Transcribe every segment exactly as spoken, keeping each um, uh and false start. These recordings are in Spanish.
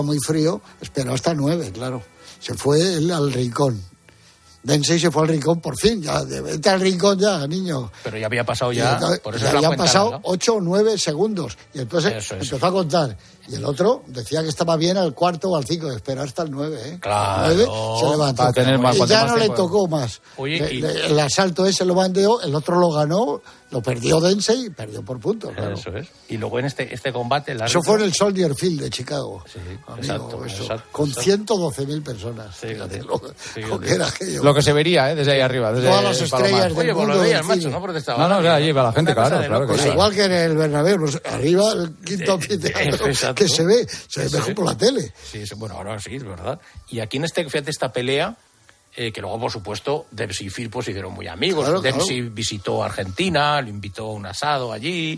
muy frío, esperó hasta nueve, claro. Se fue él al rincón. Densey se fue al rincón por fin, ya, vete al rincón ya, niño. Pero ya había pasado ya, ya por eso ya es la habían cuenta, pasado ¿no? ocho o nueve segundos. Y entonces Eso, eso. empezó a contar. Y el otro decía que estaba bien al cuarto o al cinco, esperó hasta el nueve, ¿eh? Claro. El nueve se levantó. Para tener más- y cuanto ya más no le tiempo. tocó más. Oye, Le- y- le- el asalto ese lo bandeó, el otro lo ganó, lo perdió Densey y perdió por puntos, claro. Eso es. Y luego en este, este combate... el Eso árbitro- fue en el Soldier Field de Chicago. Sí, amigo, exacto, eso, exacto, con exacto. ciento doce mil personas. Sí, Fíjate fíjate, lo, fíjate. lo que era aquello. Lo que se vería, ¿eh? Desde ahí arriba. Desde Todas las el estrellas Palomar. del Oye, pues mundo lo veías, del macho, cine. ¿no? Protestaba. No, no, nadie, allí va la gente, Una cosa claro, de claro que locos. Pues sí. igual que en el Bernabéu, los- arriba el quinto anfiteatro, exacto. que se ve, se ve Sí, mejor sí. por la tele. Sí, sí, bueno, ahora sí, es verdad. Y aquí en este, fíjate, esta pelea, eh, que luego, por supuesto, Dempsey y Firpo se hicieron muy amigos. Claro, Dempsey claro. visitó Argentina, lo invitó a un asado allí,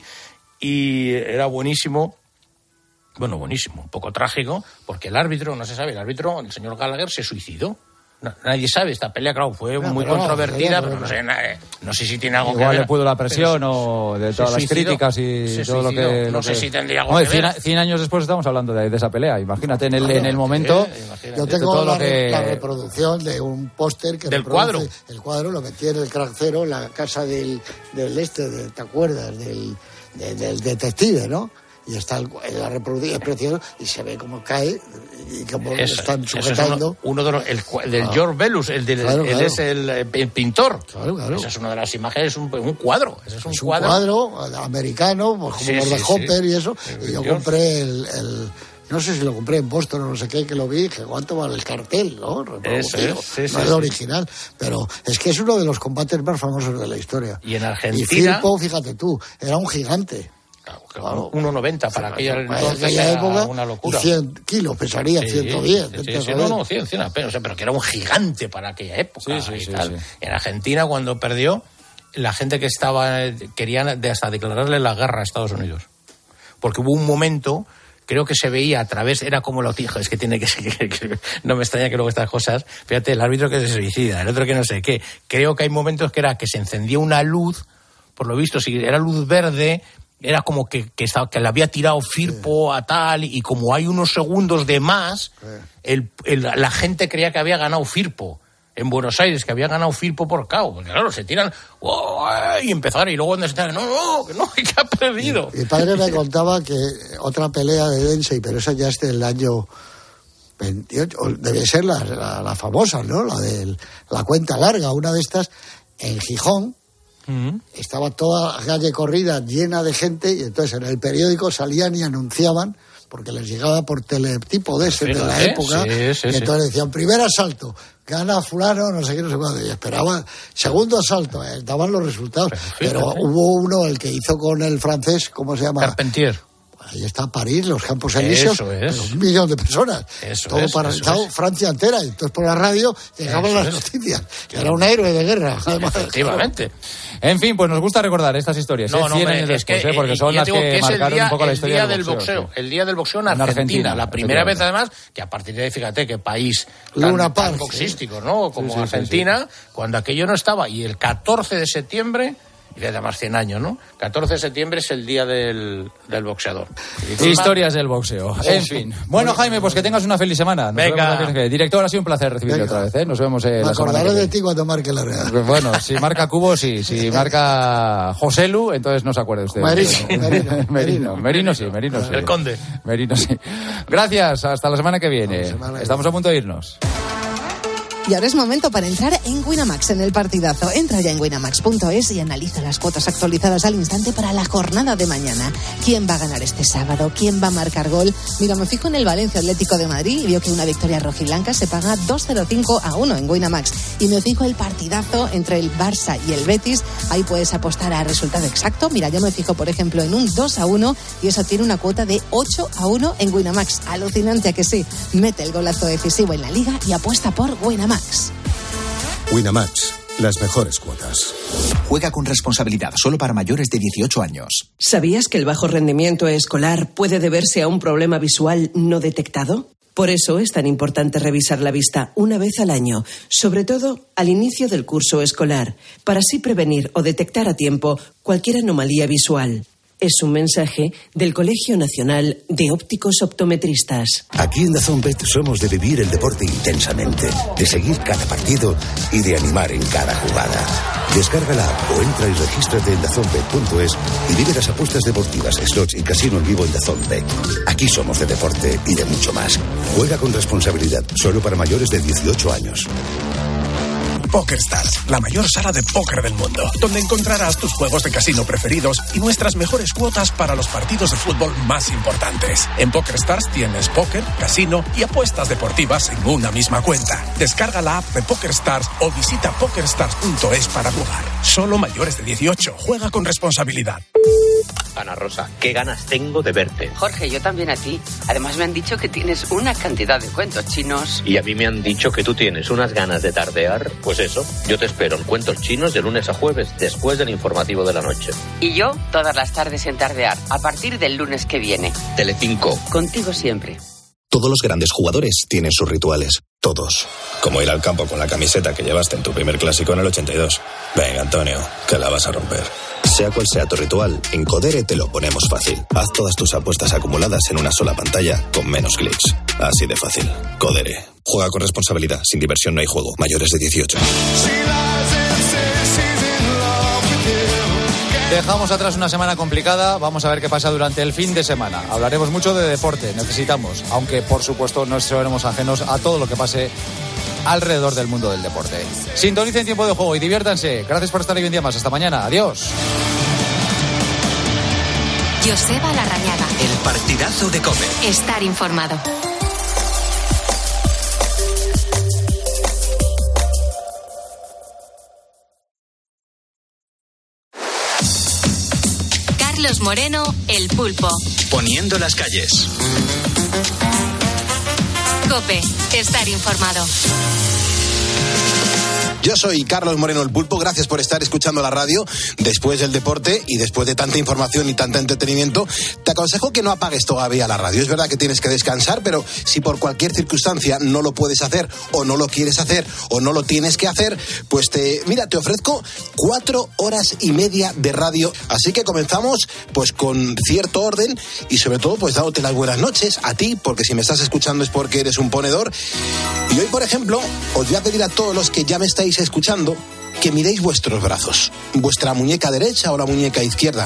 y era buenísimo. Bueno, buenísimo, un poco trágico, porque el árbitro, no se sabe, el árbitro, el señor Gallagher, se suicidó. No, nadie sabe, esta pelea, claro, fue No, muy pero no, controvertida, pero pero no. no sé, na- eh, no sé si tiene algo que Igual ver. le pudo la presión Pero o de se todas las suicidó. críticas y Se todo lo suicidó. que... No lo sé que- si tendría algo Hombre, que cien, ver. a- cien años después estamos hablando de, de esa pelea. Imagínate, en el, en el momento... Eh, imagínate. Yo de tengo todo la, lo que- la reproducción de un póster que Del reproduce cuadro. el cuadro, lo metí en el crackcero, en la casa del, del este, de- ¿te acuerdas? Del, de- del detective, ¿no? Y está el, la reproducción, es precioso, y se ve cómo cae y cómo lo Eso- están eso es sujetando. uno, uno de los, el, cua- del Ah. George Belus, el, del, Claro, él claro. es el, el pintor. Claro, claro. Esa es una de las imágenes, un, un cuadro. Ese es un, Es un cuadro. cuadro, americano, pues como Sí, los de sí, Hopper sí. y eso. Sí, Y yo Dios. compré el, el- no sé si lo compré en Boston o no sé qué, que lo vi, y dije, ¿cuánto vale el cartel? ¿No? Eso Reproducido. es, sí, no sí, es sí. el original, pero es que es uno de los combates más famosos de la historia. Y en Y Argentina, Firpo, fíjate tú, era un gigante. claro, claro, uno noventa para aquella, Para entonces aquella era época, una locura. y cien kilos, pesaría Sí, ciento diez. sí, vete a sí, saber. no, no, cien, cien apenas, o sea, pero que era un gigante para aquella época. Sí, sí, y sí, tal. sí. En Argentina, cuando perdió, la gente que estaba, eh, querían de hasta declararle la guerra a Estados Unidos. Porque hubo un momento, creo que se veía a través, era como lo dijo, es que tiene que ser, que- que- no me extraña que luego estas cosas, fíjate, el árbitro que se suicida, el otro que no sé qué, creo que hay momentos que era que se encendía una luz, por lo visto, si era luz verde, era como que, que, estaba, que le había tirado Firpo a tal, y como hay unos segundos de más, el, el- la gente creía que había ganado Firpo. En Buenos Aires, que había ganado Firpo por K O. Porque claro, se tiran ¡oh! Y empezaron, y luego cuando se tiran, no, no, que no, que ha perdido. Mi padre me contaba que otra pelea de Densey, pero esa ya es del año veintiocho, o debe ser la, la, la famosa, ¿no? La de la cuenta larga, una de estas, en Gijón. Mm. Estaba toda la calle corrida llena de gente y entonces en el periódico salían y anunciaban, porque les llegaba por teletipo de ese de la Fíjate, época, sí, sí, y sí. entonces decían, primer asalto, gana fulano, no sé qué, no sé cuándo, y esperaban, segundo asalto, eh, daban los resultados, Pero pero fíjate. hubo uno, el que hizo con el francés, ¿cómo se llama? Carpentier. Ahí está París, los Campos Elíseos, Eso es. pero un millón de personas. Eso todo es, paralizado, eso es. Francia entera. Y entonces por la radio llegaban Eso las es. noticias. Era un héroe de guerra, además. Efectivamente. En fin, pues nos gusta recordar estas historias, ¿eh? No, no, cien hombre, años es que, después, ¿eh? Porque eh, son ya las digo que, que es el marcaron día, un poco la el historia día del del boxeo. boxeo. sí. El día del boxeo en En Argentina. Argentina, La primera vez, efectivamente. además, que a partir de ahí, fíjate, qué país tan, Luna tan Park, boxístico, ¿no? Como Sí, sí, sí, Argentina, cuando aquello no estaba. Y el catorce de septiembre, y de más cien años, ¿no? catorce de septiembre es el día del, del boxeador. Y encima- Historias del boxeo. En fin. Bueno, Jaime, pues que tengas una feliz semana. Nos Venga. vemos la semana que viene. Director, ha sido un placer recibirte Venga. otra vez, ¿eh? Nos vemos eh, Me la semana que acordaré de viene. ti cuando marque la Real. Pues bueno, si marca Cubo, sí. Si marca Joselu, entonces no se acuerde usted. Merino, Merino. Merino. Merino sí, Merino sí. El Conde. Merino sí. Gracias, hasta la semana que viene. La semana que Estamos a punto de irnos. Y ahora es momento para entrar en Winamax en el partidazo. Entra ya en winamax punto es y analiza las cuotas actualizadas al instante para la jornada de mañana. ¿Quién va a ganar este sábado? ¿Quién va a marcar gol? Mira, me fijo en el Valencia Atlético de Madrid y veo que una victoria rojiblanca se paga dos coma cero cinco a uno en Winamax. Y me fijo el partidazo entre el Barça y el Betis. Ahí puedes apostar a resultado exacto. Mira, yo me fijo, por ejemplo, en un dos a uno y eso tiene una cuota de ocho a uno en Winamax. Alucinante, ¿a que sí? Mete el golazo decisivo en la liga y apuesta por Winamax. Winamax, las mejores cuotas. Juega con responsabilidad, solo para mayores de dieciocho años. ¿Sabías que el bajo rendimiento escolar puede deberse a un problema visual no detectado? Por eso es tan importante revisar la vista una vez al año, sobre todo al inicio del curso escolar, para así prevenir o detectar a tiempo cualquier anomalía visual. Es un mensaje del Colegio Nacional de Ópticos Optometristas. Aquí en DAZN Bet somos de vivir el deporte intensamente, de seguir cada partido y de animar en cada jugada. Descarga la app o entra y regístrate en dazn bet punto es y vive las apuestas deportivas, slots y casino en vivo en DAZN Bet. Aquí somos de deporte y de mucho más. Juega con responsabilidad, solo para mayores de dieciocho años. PokerStars, la mayor sala de póker del mundo, donde encontrarás tus juegos de casino preferidos y nuestras mejores cuotas para los partidos de fútbol más importantes. En PokerStars tienes póker, casino y apuestas deportivas en una misma cuenta. Descarga la app de PokerStars o visita pokerstars punto es para jugar. Solo mayores de dieciocho. Juega con responsabilidad. Ana Rosa, qué ganas tengo de verte. Jorge, yo también a ti. Además me han dicho que tienes una cantidad de cuentos chinos. Y a mí me han dicho que tú tienes unas ganas de tardear. Pues eso, yo te espero en Cuentos Chinos de lunes a jueves, después del informativo de la noche. Y yo, todas las tardes en Tardear, a partir del lunes que viene. Telecinco. Contigo siempre. Todos los grandes jugadores tienen sus rituales. Todos. Como ir al campo con la camiseta que llevaste en tu primer clásico en el ochenta y dos. Venga, Antonio, que la vas a romper. Sea cual sea tu ritual, en Codere te lo ponemos fácil. Haz todas tus apuestas acumuladas en una sola pantalla con menos clics. Así de fácil. Codere. Juega con responsabilidad. Sin diversión no hay juego. Mayores de dieciocho. Dejamos atrás una semana complicada, vamos a ver qué pasa durante el fin de semana. Hablaremos mucho de deporte, necesitamos, aunque por supuesto no seremos ajenos a todo lo que pase alrededor del mundo del deporte. Sintonicen Tiempo de Juego y diviértanse. Gracias por estar ahí un día más. Hasta mañana. Adiós. Joseba Larrañaga. El partidazo de COPE. Estar informado. Carlos Moreno, El Pulpo. Poniendo las calles. COPE, estar informado. Yo soy Carlos Moreno, El Pulpo. Gracias por estar escuchando la radio. Después del deporte y después de tanta información y tanto entretenimiento, te aconsejo que no apagues todavía la radio. Es verdad que tienes que descansar, pero si por cualquier circunstancia no lo puedes hacer o no lo quieres hacer o no lo tienes que hacer, pues te, mira, te ofrezco cuatro horas y media de radio. Así que comenzamos pues con cierto orden y sobre todo pues dándote las buenas noches a ti, porque si me estás escuchando es porque eres un ponedor. Y hoy, por ejemplo, os voy a pedir a todos los que ya me estáis escuchando que miréis vuestros brazos, vuestra muñeca derecha o la muñeca izquierda.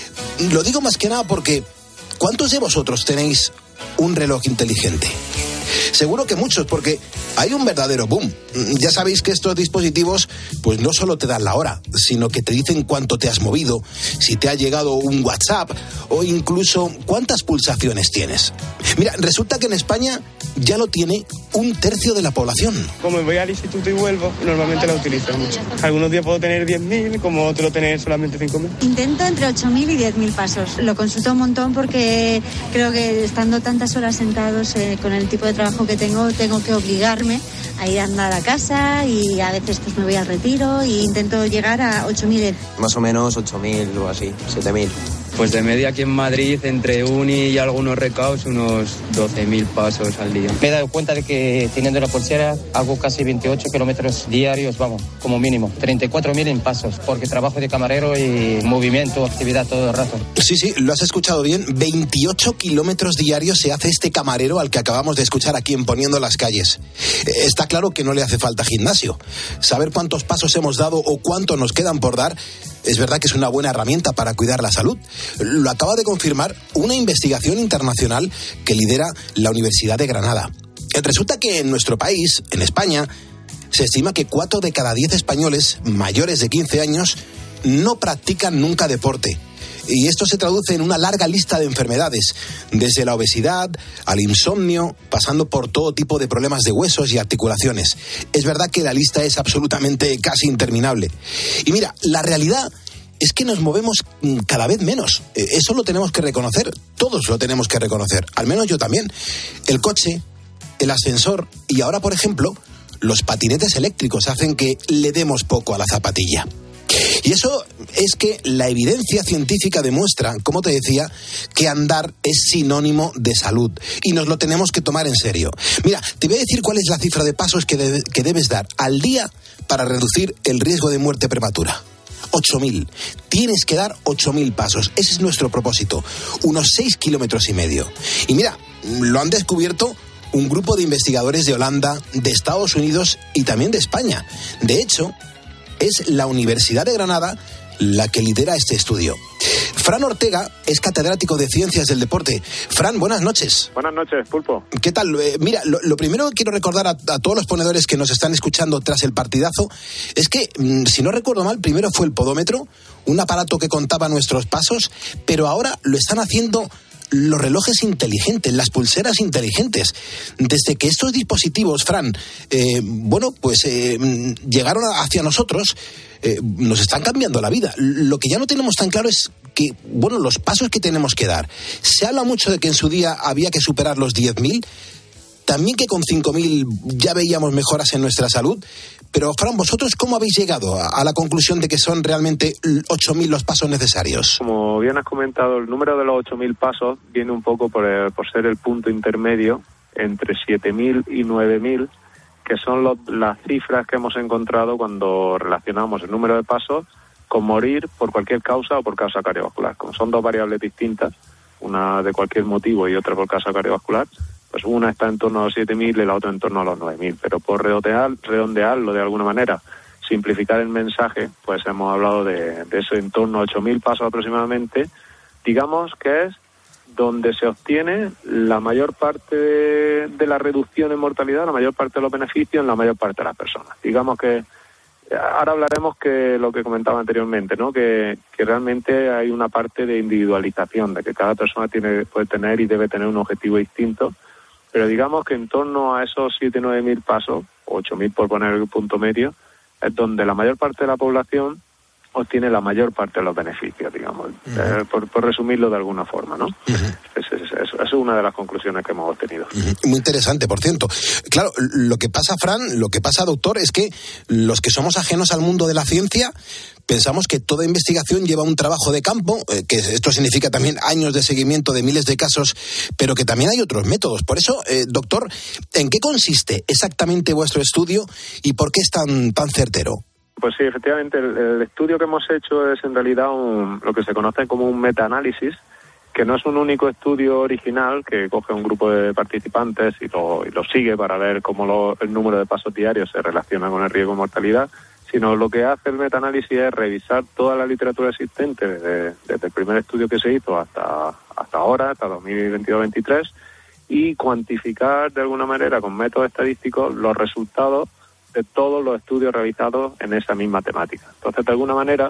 Lo digo más que nada porque ¿cuántos de vosotros tenéis un reloj inteligente? Seguro que muchos, porque hay un verdadero boom. Ya sabéis que estos dispositivos pues no solo te dan la hora, sino que te dicen cuánto te has movido, si te ha llegado un WhatsApp o incluso cuántas pulsaciones tienes. Mira, resulta que en España ya lo tiene un tercio de la población. Como voy al instituto y vuelvo, normalmente lo utilizo mucho. Algunos días puedo tener diez mil, como otro tener solamente cinco mil. Intento entre ocho mil y diez mil pasos. Lo consulto un montón porque creo que estando tantas horas sentados eh, con el tipo de trabajo que tengo, tengo que obligarme a ir a andar a casa y a veces pues me voy al retiro e intento llegar a ocho mil. Más o menos ocho mil o así, siete mil. Pues de media aquí en Madrid, entre uni y algunos recaos, unos doce mil pasos al día. Me he dado cuenta de que teniendo la pulsera hago casi veintiocho kilómetros diarios, vamos, como mínimo. treinta y cuatro mil en pasos, porque trabajo de camarero y movimiento, actividad todo el rato. Sí, sí, lo has escuchado bien. veintiocho kilómetros diarios se hace este camarero al que acabamos de escuchar aquí en Poniendo las Calles. Está claro que no le hace falta gimnasio. Saber cuántos pasos hemos dado o cuánto nos quedan por dar es verdad que es una buena herramienta para cuidar la salud. Lo acaba de confirmar una investigación internacional que lidera la Universidad de Granada. Resulta que en nuestro país, en España, se estima que cuatro de cada diez españoles mayores de quince años no practican nunca deporte. Y esto se traduce en una larga lista de enfermedades, desde la obesidad al insomnio, pasando por todo tipo de problemas de huesos y articulaciones. Es verdad que la lista es absolutamente casi interminable. Y mira, la realidad es que nos movemos cada vez menos. Eso lo tenemos que reconocer, todos lo tenemos que reconocer, al menos yo también. El coche, el ascensor y ahora, por ejemplo, los patinetes eléctricos hacen que le demos poco a la zapatilla. Y eso es que la evidencia científica demuestra, como te decía, que andar es sinónimo de salud y nos lo tenemos que tomar en serio. Mira, te voy a decir cuál es la cifra de pasos que, de, que debes dar al día para reducir el riesgo de muerte prematura. ocho mil. Tienes que dar ocho mil pasos. Ese es nuestro propósito. Unos seis kilómetros y medio. Y mira, lo han descubierto un grupo de investigadores de Holanda, de Estados Unidos y también de España. De hecho, es la Universidad de Granada la que lidera este estudio. Fran Ortega es catedrático de Ciencias del Deporte. Fran, buenas noches. Buenas noches, Pulpo. ¿Qué tal? Eh, mira, lo, lo primero que quiero recordar a, a todos los ponedores que nos están escuchando tras el partidazo es que, mmm, si no recuerdo mal, primero fue el podómetro, un aparato que contaba nuestros pasos, pero ahora lo están haciendo los relojes inteligentes, las pulseras inteligentes. Desde que estos dispositivos, Fran, eh, bueno, pues eh, llegaron hacia nosotros, eh, nos están cambiando la vida. Lo que ya no tenemos tan claro es que, bueno, los pasos que tenemos que dar. Se habla mucho de que en su día había que superar los diez mil, también que con cinco mil ya veíamos mejoras en nuestra salud. Pero, Fran, ¿vosotros cómo habéis llegado a, a la conclusión de que son realmente ocho mil los pasos necesarios? Como bien has comentado, el número de los ocho mil pasos viene un poco por, el, por ser el punto intermedio entre siete mil y nueve mil, que son los, las cifras que hemos encontrado cuando relacionamos el número de pasos con morir por cualquier causa o por causa cardiovascular. Como son dos variables distintas, una de cualquier motivo y otra por causa cardiovascular, pues una está en torno a los siete mil y la otra en torno a los nueve mil. Pero por redondear, redondearlo de alguna manera, simplificar el mensaje, pues hemos hablado de, de eso en torno a ocho mil pasos aproximadamente, digamos que es donde se obtiene la mayor parte de, de la reducción en mortalidad, la mayor parte de los beneficios en la mayor parte de las personas. Digamos que ahora hablaremos que lo que comentaba anteriormente, ¿no? Que, que realmente hay una parte de individualización, de que cada persona tiene puede tener y debe tener un objetivo distinto. Pero digamos que en torno a esos siete o nueve mil pasos, ocho mil por poner el punto medio, es donde la mayor parte de la población obtiene la mayor parte de los beneficios, digamos, uh-huh. eh, por, por resumirlo de alguna forma, ¿no? Uh-huh. Es, es, es, eso es una de las conclusiones que hemos obtenido. Uh-huh. Muy interesante, por cierto. Claro, lo que pasa, Fran, lo que pasa, doctor, es que los que somos ajenos al mundo de la ciencia pensamos que toda investigación lleva un trabajo de campo, eh, que esto significa también años de seguimiento de miles de casos, pero que también hay otros métodos. Por eso, eh, doctor, ¿en qué consiste exactamente vuestro estudio y por qué es tan, tan certero? Pues sí, efectivamente, el, el estudio que hemos hecho es en realidad un, lo que se conoce como un metaanálisis, que no es un único estudio original que coge un grupo de participantes y lo, y lo sigue para ver cómo lo, el número de pasos diarios se relaciona con el riesgo de mortalidad, sino lo que hace el metaanálisis es revisar toda la literatura existente desde, desde el primer estudio que se hizo hasta, hasta ahora, hasta dos mil veintidós veintitrés, y cuantificar de alguna manera con métodos estadísticos los resultados de todos los estudios realizados en esa misma temática. Entonces, de alguna manera,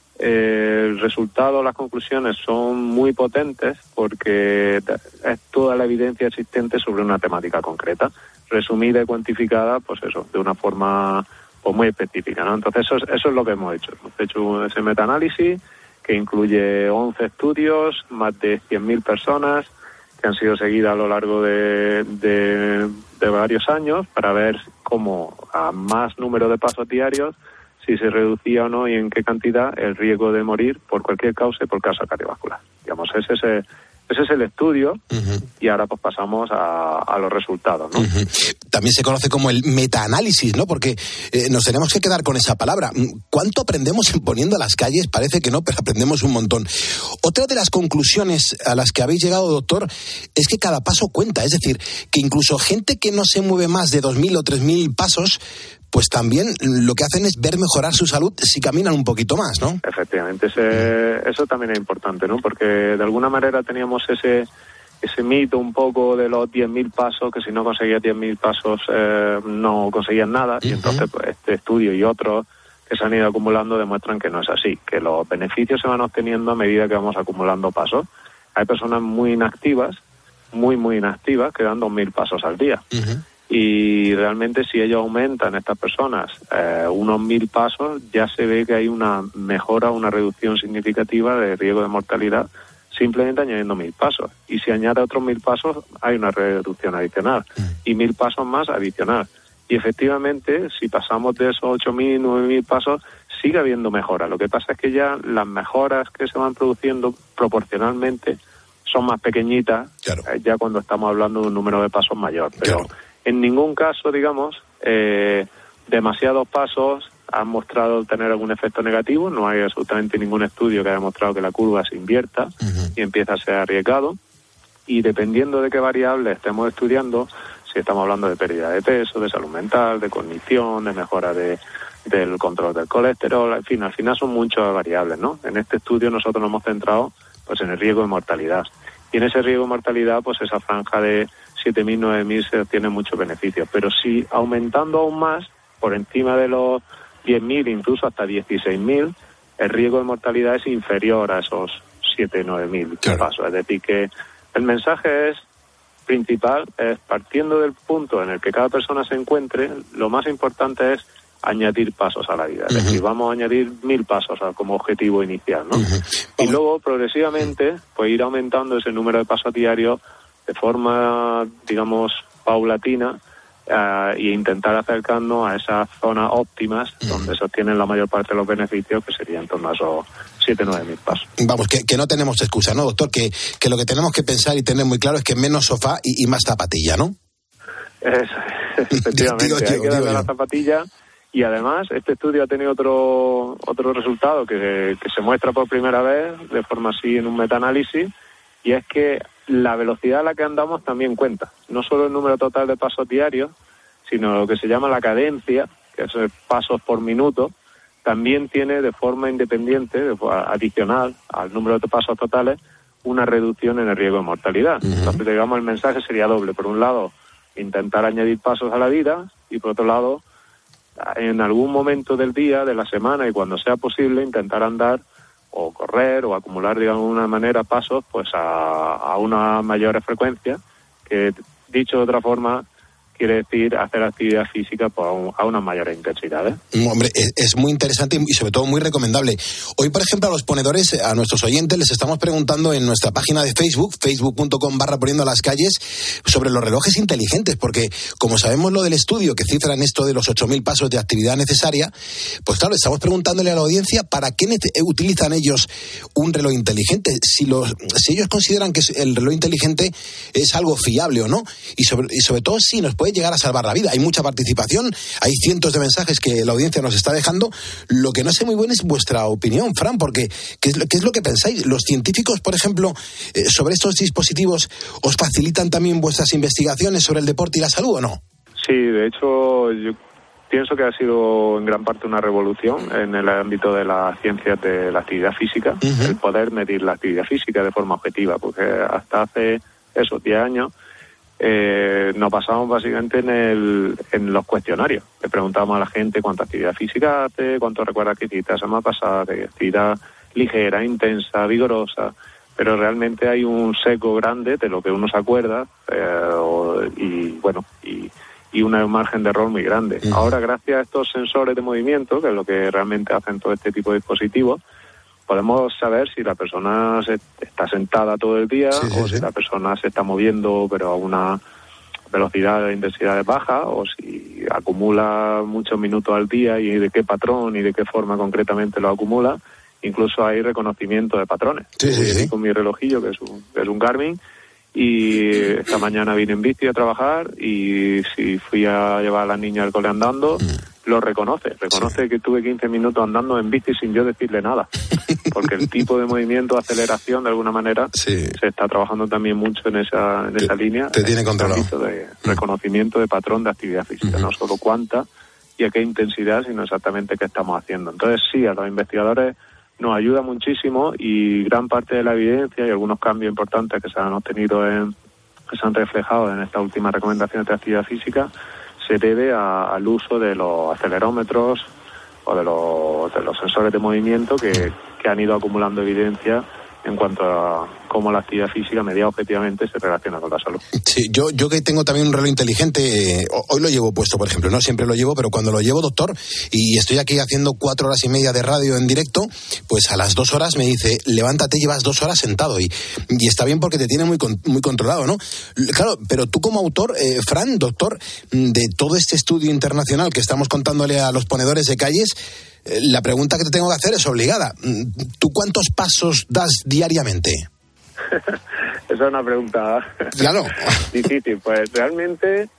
eh, el resultado, las conclusiones son muy potentes porque es toda la evidencia existente sobre una temática concreta, resumida y cuantificada, pues eso, de una forma pues muy específica, ¿no? Entonces, eso es, eso es lo que hemos hecho. Hemos hecho ese metaanálisis que incluye once estudios, más de cien mil personas que han sido seguidas a lo largo de, de, de varios años para ver cómo a más número de pasos diarios si se reducía o no y en qué cantidad el riesgo de morir por cualquier causa y por causa cardiovascular. Digamos, ese es el, ese es el estudio uh-huh. y ahora pues pasamos a, a los resultados, ¿no? Uh-huh. También se conoce como el metaanálisis, ¿no? Porque eh, nos tenemos que quedar con esa palabra. ¿Cuánto aprendemos poniendo a las calles? Parece que no, pero aprendemos un montón. Otra de las conclusiones a las que habéis llegado, doctor, es que cada paso cuenta. Es decir, que incluso gente que no se mueve más de dos mil o tres mil pasos, pues también lo que hacen es ver mejorar su salud si caminan un poquito más, ¿no? Efectivamente, ese, eso también es importante, ¿no? Porque de alguna manera teníamos ese ese mito un poco de los diez mil pasos, que si no conseguías diez mil pasos eh, no conseguías nada, uh-huh. y entonces pues, este estudio y otros que se han ido acumulando demuestran que no es así, que los beneficios se van obteniendo a medida que vamos acumulando pasos. Hay personas muy inactivas, muy, muy inactivas, que dan dos mil pasos al día. Uh-huh. Y realmente si ellos aumentan, estas personas, eh, unos mil pasos, ya se ve que hay una mejora, una reducción significativa de riesgo de mortalidad, simplemente añadiendo mil pasos. Y si añade otros mil pasos, hay una reducción adicional. Y mil pasos más adicional. Y efectivamente, si pasamos de esos ocho mil, nueve mil pasos, sigue habiendo mejoras. Lo que pasa es que ya las mejoras que se van produciendo proporcionalmente son más pequeñitas, claro. eh, ya cuando estamos hablando de un número de pasos mayor. Pero claro. en ningún caso, digamos, eh, demasiados pasos han mostrado tener algún efecto negativo, no hay absolutamente ningún estudio que haya demostrado que la curva se invierta uh-huh. y empieza a ser arriesgado, y dependiendo de qué variables estemos estudiando, si estamos hablando de pérdida de peso, de salud mental, de cognición, de mejora de, del control del colesterol, en fin, al final son muchas variables, ¿no? En este estudio nosotros nos hemos centrado pues en el riesgo de mortalidad, y en ese riesgo de mortalidad pues esa franja de siete mil, nueve mil se obtiene muchos beneficios, pero si aumentando aún más, por encima de los diez mil, incluso hasta dieciséis mil, el riesgo de mortalidad es inferior a esos siete, nueve mil claro. pasos. Es decir, que el mensaje es principal, es partiendo del punto en el que cada persona se encuentre, lo más importante es añadir pasos a la vida. Es uh-huh. decir, vamos a añadir mil pasos como objetivo inicial, ¿no? Uh-huh. Y luego, progresivamente, pues ir aumentando ese número de pasos diarios de forma, digamos, paulatina, Uh, y intentar acercarnos a esas zonas óptimas mm. donde se obtienen la mayor parte de los beneficios, que serían en torno a esos siete o nueve mil pasos. Vamos, que, que no tenemos excusa, ¿no, doctor? Que, que lo que tenemos que pensar y tener muy claro es que menos sofá y, y más zapatilla, ¿no? Es, efectivamente, digo, digo, hay que darle la zapatilla, y además este estudio ha tenido otro otro resultado que, que se muestra por primera vez de forma así en un metaanálisis, y es que la velocidad a la que andamos también cuenta. No solo el número total de pasos diarios, sino lo que se llama la cadencia, que es pasos por minuto, también tiene de forma independiente, de forma adicional al número de pasos totales, una reducción en el riesgo de mortalidad. Uh-huh. Entonces, digamos, el mensaje sería doble. Por un lado, intentar añadir pasos a la vida, y por otro lado, en algún momento del día, de la semana, y cuando sea posible, intentar andar o correr o acumular, digamos, de una manera pasos pues a, a una mayor frecuencia, que dicho de otra forma quiere decir hacer actividad física pues, a, un, a una mayor intensidad, ¿eh? Hombre, es, es muy interesante y sobre todo muy recomendable. Hoy, por ejemplo, a los ponedores, a nuestros oyentes, les estamos preguntando en nuestra página de Facebook, facebook punto com barra poniendo las calles, sobre los relojes inteligentes, porque como sabemos lo del estudio que cifran esto de los ocho mil pasos de actividad necesaria, pues claro, estamos preguntándole a la audiencia para qué utilizan ellos un reloj inteligente, si, los, si ellos consideran que el reloj inteligente es algo fiable o no, y sobre, y sobre todo si nos puede llegar a salvar la vida. Hay mucha participación, hay cientos de mensajes que la audiencia nos está dejando. Lo que no sé muy bien es vuestra opinión, Fran, porque ¿qué es lo, qué es lo que pensáis? ¿Los científicos, por ejemplo, eh, sobre estos dispositivos os facilitan también vuestras investigaciones sobre el deporte y la salud o no? Sí, de hecho, yo pienso que ha sido en gran parte una revolución en el ámbito de las ciencias de la actividad física, uh-huh. el poder medir la actividad física de forma objetiva, porque hasta hace esos diez años Eh, nos basamos básicamente en el en los cuestionarios. Le preguntábamos a la gente cuánta actividad física hace, cuánto recuerda que hiciste la semana pasada, de actividad ligera, intensa, vigorosa, pero realmente hay un seco grande de lo que uno se acuerda eh, o, y bueno y, y un margen de error muy grande. Uh-huh. Ahora, gracias a estos sensores de movimiento, que es lo que realmente hacen todo este tipo de dispositivos, podemos saber si la persona se está sentada todo el día sí, sí, o si sí. la persona se está moviendo pero a una velocidad de intensidad baja, o si acumula muchos minutos al día y de qué patrón y de qué forma concretamente lo acumula. Incluso hay reconocimiento de patrones. Sí, sí, sí. Con mi relojillo, que es un, que es un Garmin, y esta mañana vine en bici a trabajar, y si fui a llevar a la niña al cole andando, mm. lo reconoce, reconoce sí. que tuve quince minutos andando en bici sin yo decirle nada, porque el tipo de movimiento, aceleración, de alguna manera, sí. se está trabajando también mucho en esa en te, esa línea. Te tiene controlado. De reconocimiento de patrón de actividad física, uh-huh. no solo cuánta y a qué intensidad, sino exactamente qué estamos haciendo. Entonces sí, a los investigadores nos ayuda muchísimo, y gran parte de la evidencia y algunos cambios importantes que se han obtenido, en, que se han reflejado en estas últimas recomendaciones de actividad física, se debe a, al uso de los acelerómetros o de los, de los sensores de movimiento que, que han ido acumulando evidencia en cuanto a cómo la actividad física medida objetivamente se relaciona con la salud. Sí, yo, yo que tengo también un reloj inteligente, eh, hoy lo llevo puesto, por ejemplo, no siempre lo llevo, pero cuando lo llevo, doctor, y estoy aquí haciendo cuatro horas y media de radio en directo, pues a las dos horas me dice, levántate, llevas dos horas sentado, y, y está bien porque te tiene muy, muy controlado, ¿no? Claro, pero tú como autor, eh, Fran, doctor, de todo este estudio internacional que estamos contándole a los ponedores de calles, la pregunta que te tengo que hacer es obligada. ¿Tú cuántos pasos das diariamente? Esa es una pregunta claro. difícil. Pues realmente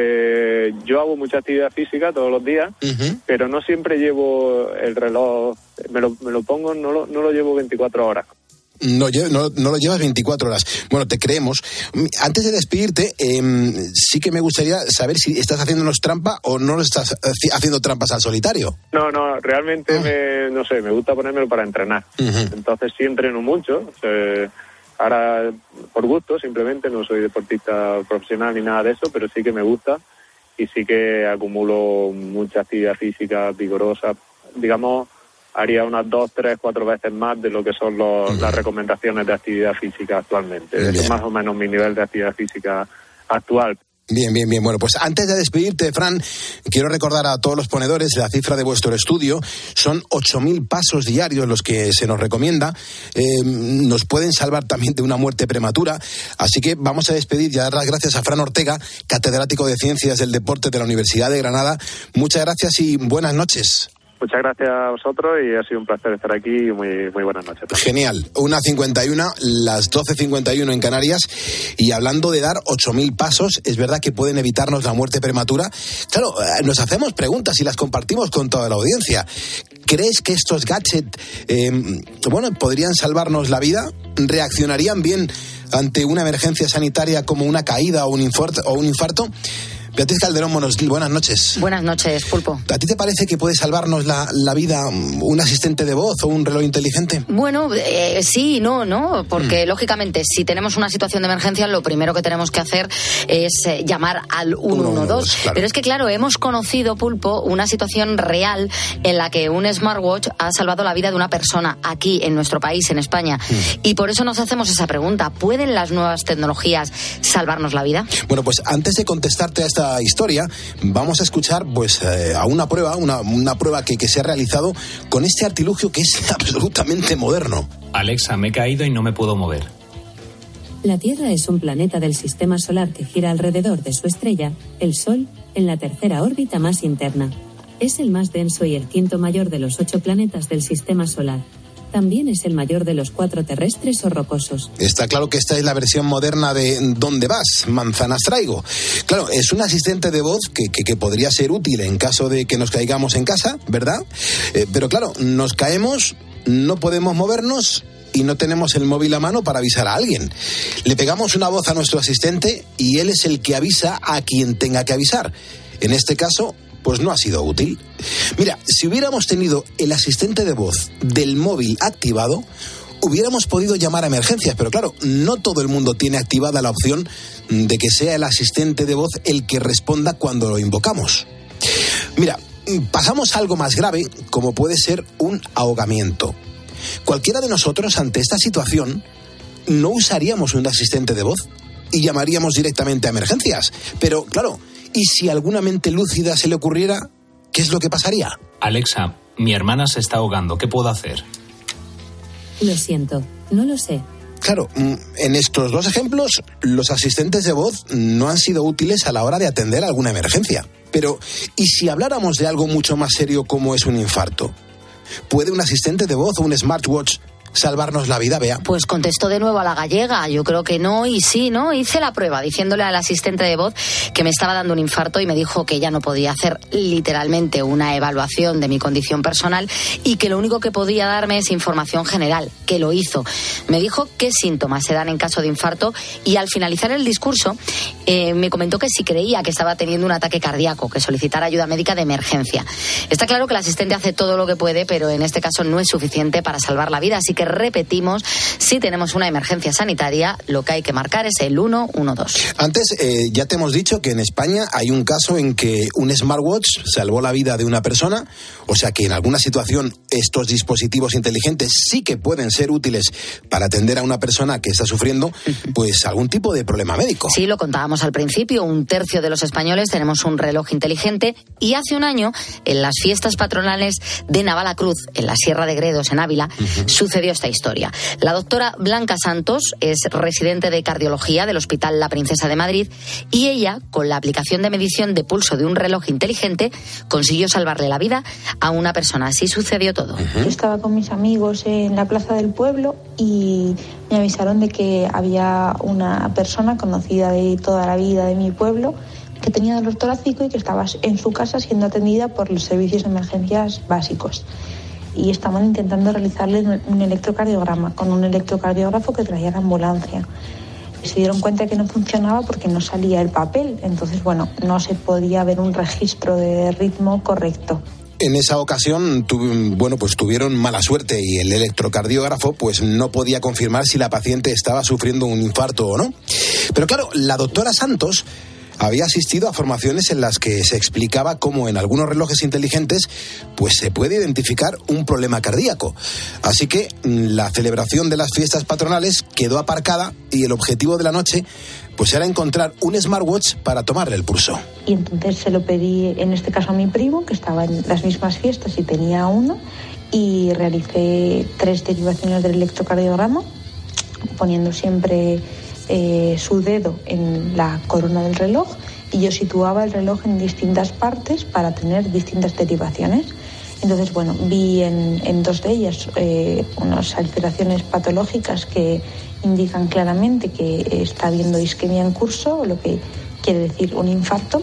eh, yo hago mucha actividad física todos los días, uh-huh. pero no siempre llevo el reloj, me lo, me lo pongo, no lo, no lo llevo veinticuatro horas. No, no, no lo llevas veinticuatro horas. Bueno, te creemos. Antes de despedirte, eh, sí que me gustaría saber si estás haciéndonos trampa o no estás haciendo trampas al solitario. No, no, realmente, oh. me, no sé, me gusta ponérmelo para entrenar. Uh-huh. Entonces sí entreno mucho. O sea, ahora, por gusto, simplemente, no soy deportista profesional ni nada de eso, pero sí que me gusta y sí que acumulo mucha actividad física vigorosa. Digamos, haría unas dos, tres, cuatro veces más de lo que son los, uh-huh. las recomendaciones de actividad física actualmente. Ese es más o menos mi nivel de actividad física actual. Bien, bien, bien. Bueno, pues antes de despedirte, Fran, quiero recordar a todos los ponedores la cifra de vuestro estudio. Son ocho mil pasos diarios los que se nos recomienda. Eh, nos pueden salvar también de una muerte prematura. Así que vamos a despedir y a dar las gracias a Fran Ortega, catedrático de Ciencias del Deporte de la Universidad de Granada. Muchas gracias y buenas noches. Muchas gracias a vosotros y ha sido un placer estar aquí y muy, muy buenas noches. Genial. una cincuenta y una, las doce cincuenta y uno en Canarias. Y hablando de dar ocho mil pasos, es verdad que pueden evitarnos la muerte prematura. Claro, nos hacemos preguntas y las compartimos con toda la audiencia. ¿Crees que estos gadgets, eh, bueno, podrían salvarnos la vida? ¿Reaccionarían bien ante una emergencia sanitaria como una caída o un infarto? O un infarto? Beatriz Calderón, buenos, buenas noches. Buenas noches, Pulpo. ¿A ti te parece que puede salvarnos la, la vida un asistente de voz o un reloj inteligente? Bueno, eh, sí y no, ¿no? Porque, mm. lógicamente, si tenemos una situación de emergencia, lo primero que tenemos que hacer es eh, llamar al uno uno dos. Claro. Pero es que, claro, hemos conocido, Pulpo, una situación real en la que un smartwatch ha salvado la vida de una persona aquí, en nuestro país, en España. Mm. Y por eso nos hacemos esa pregunta. ¿Pueden las nuevas tecnologías salvarnos la vida? Bueno, pues antes de contestarte a esta historia, vamos a escuchar pues eh, a una prueba, una, una prueba que, que se ha realizado con este artilugio que es absolutamente moderno. Alexa, me he caído y no me puedo mover. La Tierra es un planeta del sistema solar que gira alrededor de su estrella, el Sol, en la tercera órbita más interna. Es el más denso y el quinto mayor de los ocho planetas del sistema solar. También es el mayor de los cuatro terrestres o rocosos. Está claro que esta es la versión moderna de ¿Dónde vas? Manzanas traigo. Claro, es un asistente de voz que, que, que podría ser útil en caso de que nos caigamos en casa, ¿verdad? Eh, pero claro, nos caemos, no podemos movernos y no tenemos el móvil a mano para avisar a alguien. Le pegamos una voz a nuestro asistente y él es el que avisa a quien tenga que avisar. En este caso, pues no ha sido útil. Mira, si hubiéramos tenido el asistente de voz del móvil activado, hubiéramos podido llamar a emergencias, pero claro, no todo el mundo tiene activada la opción de que sea el asistente de voz el que responda cuando lo invocamos. Mira, pasamos a algo más grave, como puede ser un ahogamiento. Cualquiera de nosotros, ante esta situación, no usaríamos un asistente de voz y llamaríamos directamente a emergencias. Pero, claro, ¿y si a alguna mente lúcida se le ocurriera, qué es lo que pasaría? Alexa, mi hermana se está ahogando, ¿qué puedo hacer? Lo siento, no lo sé. Claro, en estos dos ejemplos, los asistentes de voz no han sido útiles a la hora de atender alguna emergencia. Pero, ¿y si habláramos de algo mucho más serio como es un infarto? ¿Puede un asistente de voz o un smartwatch salvarnos la vida, Bea? Pues contestó de nuevo a la gallega, yo creo que no y sí, ¿no? Hice la prueba diciéndole al asistente de voz que me estaba dando un infarto y me dijo que ya no podía hacer literalmente una evaluación de mi condición personal y que lo único que podía darme es información general, que lo hizo. Me dijo qué síntomas se dan en caso de infarto y al finalizar el discurso eh, me comentó que si creía que estaba teniendo un ataque cardíaco, que solicitara ayuda médica de emergencia. Está claro que el asistente hace todo lo que puede, pero en este caso no es suficiente para salvar la vida, así que repetimos, si tenemos una emergencia sanitaria, lo que hay que marcar es el uno uno dos. Antes, eh, ya te hemos dicho que en España hay un caso en que un smartwatch salvó la vida de una persona, o sea que en alguna situación estos dispositivos inteligentes sí que pueden ser útiles para atender a una persona que está sufriendo pues algún tipo de problema médico. Sí, lo contábamos al principio, un tercio de los españoles tenemos un reloj inteligente y hace un año, en las fiestas patronales de Navalacruz, en la Sierra de Gredos, en Ávila, uh-huh. sucedió esta historia. La doctora Blanca Santos es residente de cardiología del Hospital La Princesa de Madrid y ella, con la aplicación de medición de pulso de un reloj inteligente, consiguió salvarle la vida a una persona. Así sucedió todo. Yo estaba con mis amigos en la plaza del pueblo y me avisaron de que había una persona conocida de toda la vida de mi pueblo que tenía dolor torácico y que estaba en su casa siendo atendida por los servicios de emergencias básicos. Y estaban intentando realizarle un electrocardiograma con un electrocardiógrafo que traía la ambulancia. Se dieron cuenta de que no funcionaba porque no salía el papel. Entonces, bueno, no se podía ver un registro de ritmo correcto. En esa ocasión, tu, bueno, pues tuvieron mala suerte y el electrocardiógrafo pues no podía confirmar si la paciente estaba sufriendo un infarto o no. Pero claro, la doctora Santos había asistido a formaciones en las que se explicaba cómo en algunos relojes inteligentes pues se puede identificar un problema cardíaco. Así que la celebración de las fiestas patronales quedó aparcada y el objetivo de la noche pues era encontrar un smartwatch para tomarle el pulso. Y entonces se lo pedí, en este caso a mi primo, que estaba en las mismas fiestas y tenía uno, y realicé tres derivaciones del electrocardiograma, poniendo siempre eh, su dedo en la corona del reloj, y yo situaba el reloj en distintas partes para tener distintas derivaciones. Entonces, bueno, vi en, en dos de ellas eh, unas alteraciones patológicas que indican claramente que está habiendo isquemia en curso, lo que quiere decir un infarto,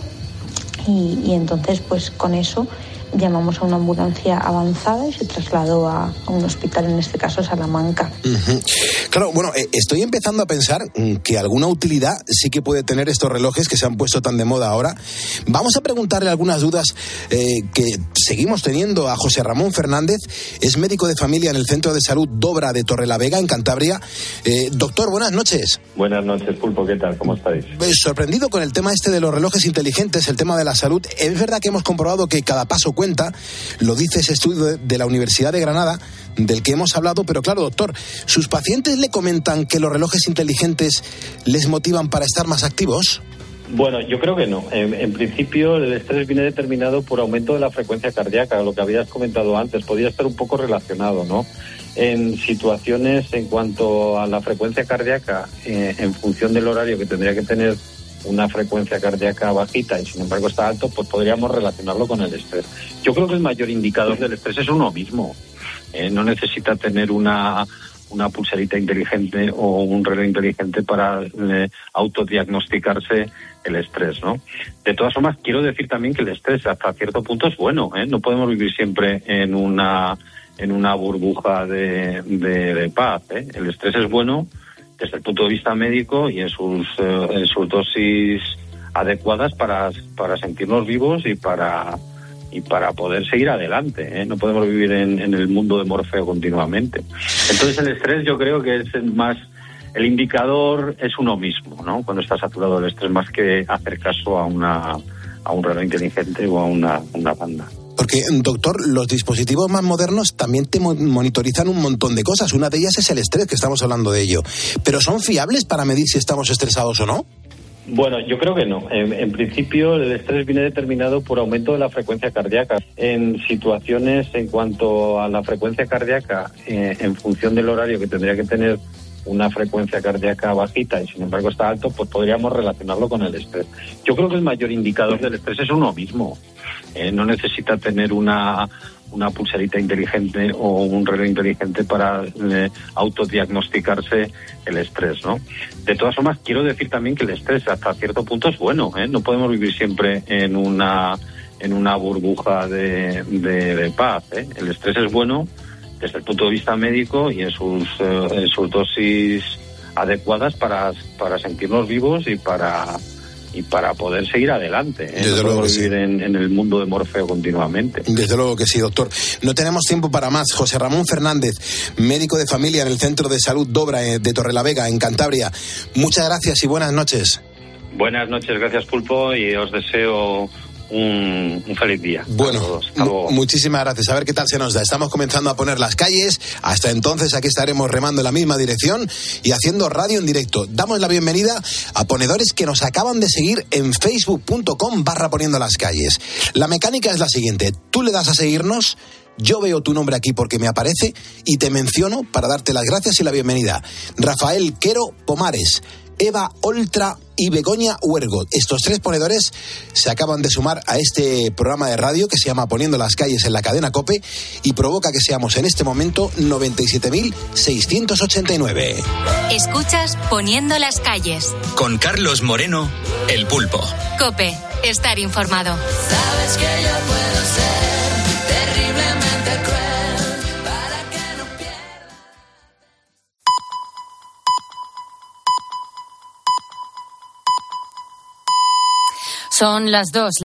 y, y entonces pues con eso llamamos a una ambulancia avanzada y se trasladó a, a un hospital, en este caso Salamanca. Uh-huh. Claro, bueno, eh, estoy empezando a pensar que alguna utilidad sí que puede tener estos relojes que se han puesto tan de moda ahora. Vamos a preguntarle algunas dudas eh, que seguimos teniendo a José Ramón Fernández, es médico de familia en el Centro de Salud Dobra de Torrelavega, en Cantabria. Eh, doctor, buenas noches. Buenas noches, Pulpo, ¿qué tal? ¿Cómo estáis? Eh, sorprendido con el tema este de los relojes inteligentes, el tema de la salud. Es verdad que hemos comprobado que cada paso cuenta, lo dice ese estudio de, de la Universidad de Granada, del que hemos hablado, pero claro, doctor, ¿sus pacientes le comentan que los relojes inteligentes les motivan para estar más activos? Bueno, yo creo que no. En, en principio, el estrés viene determinado por aumento de la frecuencia cardíaca, lo que habías comentado antes, podría estar un poco relacionado, ¿no? En situaciones en cuanto a la frecuencia cardíaca, eh, en función del horario que tendría que tener una frecuencia cardíaca bajita y sin embargo está alto, pues podríamos relacionarlo con el estrés. Yo creo que el mayor indicador del estrés es uno mismo. Eh, no necesita tener una, una pulserita inteligente o un reloj inteligente para eh, autodiagnosticarse el estrés, ¿no? De todas formas, quiero decir también que el estrés hasta cierto punto es bueno, ¿eh? No podemos vivir siempre en una, en una burbuja de, de, de paz, ¿eh? El estrés es bueno desde el punto de vista médico y en sus, eh, en sus dosis adecuadas para, para sentirnos vivos y para, y para poder seguir adelante, ¿eh? No podemos vivir en, en el mundo de Morfeo continuamente. Entonces el estrés yo creo que es el más, el indicador es uno mismo, ¿no? Cuando está saturado el estrés, más que hacer caso a una, a un reloj inteligente o a una, una banda. Porque, doctor, los dispositivos más modernos también te monitorizan un montón de cosas. Una de ellas es el estrés, que estamos hablando de ello. ¿Pero son fiables para medir si estamos estresados o no? Bueno, yo creo que no. En, en principio, el estrés viene determinado por aumento de la frecuencia cardíaca. En situaciones en cuanto a la frecuencia cardíaca, eh, en función del horario que tendría que tener una frecuencia cardíaca bajita y sin embargo está alto, pues podríamos relacionarlo con el estrés. Yo creo que el mayor indicador del estrés es uno mismo. Eh, no necesita tener una, una pulserita inteligente o un reloj inteligente para eh, autodiagnosticarse el estrés, ¿no? De todas formas, quiero decir también que el estrés hasta cierto punto es bueno, ¿eh? No podemos vivir siempre en una, en una burbuja de, de, de paz, ¿eh? El estrés es bueno desde el punto de vista médico y en sus, eh, en sus dosis adecuadas para, para sentirnos vivos y para, y para poder seguir adelante, ¿eh? Desde no luego que vivir sí. en, en el mundo de Morfeo continuamente. Desde luego que sí, doctor. No tenemos tiempo para más. José Ramón Fernández, médico de familia en el Centro de Salud Dobra de Torrelavega, en Cantabria. Muchas gracias y buenas noches. Buenas noches, gracias Pulpo, y os deseo Un, un feliz día. Bueno, m- muchísimas gracias. A ver qué tal se nos da. Estamos comenzando a poner las calles. Hasta entonces aquí estaremos remando en la misma dirección y haciendo radio en directo. Damos la bienvenida a ponedores que nos acaban de seguir en facebook punto com barra poniendo las calles. La mecánica es la siguiente. Tú le das a seguirnos, Yo veo tu nombre aquí porque me aparece y te menciono para darte las gracias y la bienvenida. Rafael Quero Pomares, Eva Oltra y Begoña Huergo. Estos tres ponedores se acaban de sumar a este programa de radio que se llama Poniendo las calles en la cadena COPE y provoca que seamos en este momento noventa y siete mil seiscientos ochenta y nueve. Escuchas Poniendo las calles. Con Carlos Moreno, El Pulpo. COPE, estar informado. Sabes que yo puedo ser terriblemente cruel para que no pierda. Son las dos.